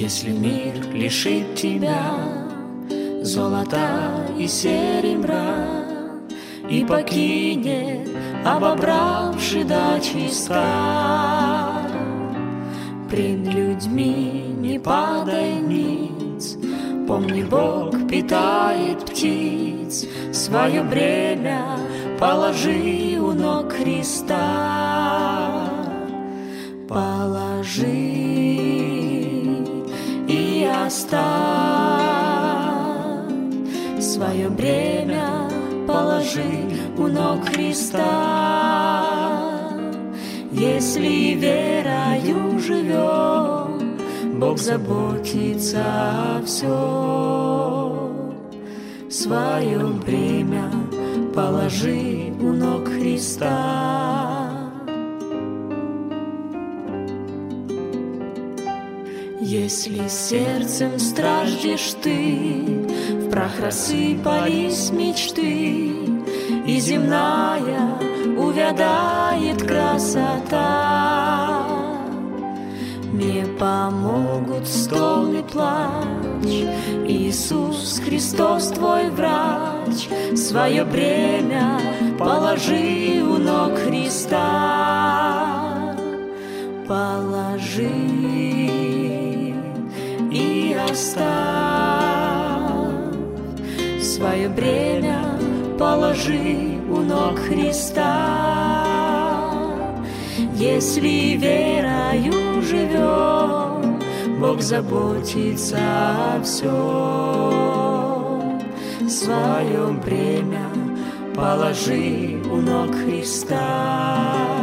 Если мир лишит тебя золота и серебра и покинет, обобравши до чиста, пред людьми не падай ниц, помни, Бог питает птиц, свое бремя положи у ног Христа. Положи и оставь свое бремя, положи у ног Христа. Если верою живем, Бог заботится о всем. Свое бремя положи у ног Христа. Если сердцем страждешь ты, в прах рассыпались мечты, и земная увядает красота. Не помогут стон и плач, Иисус Христос твой врач, свое бремя положи у ног Христа. Положи и оставь свое бремя, положи у ног Христа. Если верою живем, Бог заботится о всем. Свое бремя положи у ног Христа.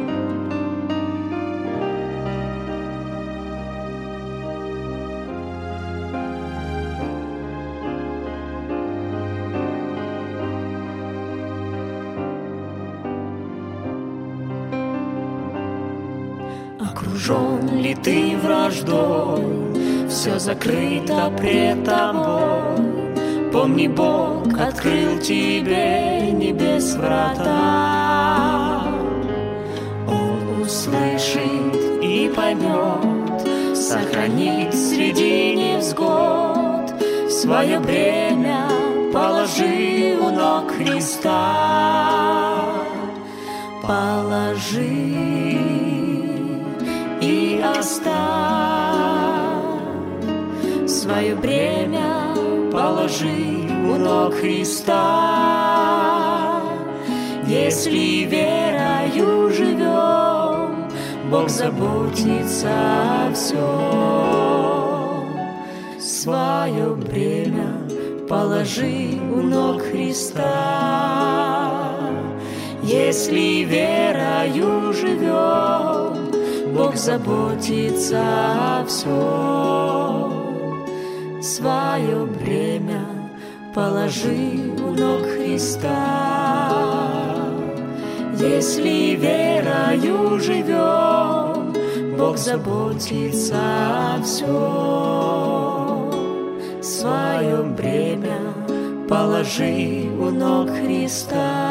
Окружен ли ты враждой, все закрыто пред тобой, помни, Бог открыл тебе небес врата. Он услышит и поймет, сохранит среди невзгод, свое бремя положи у ног Христа. Положи и оставь свое бремя, положи у ног Христа. Если верою живем, Бог заботится о всем. Свое бремя положи у ног Христа. Если верою живем, Бог заботится о всем. Свое бремя положи у ног Христа. Если верою живем, Бог заботится о всем. Свое бремя положи у ног Христа.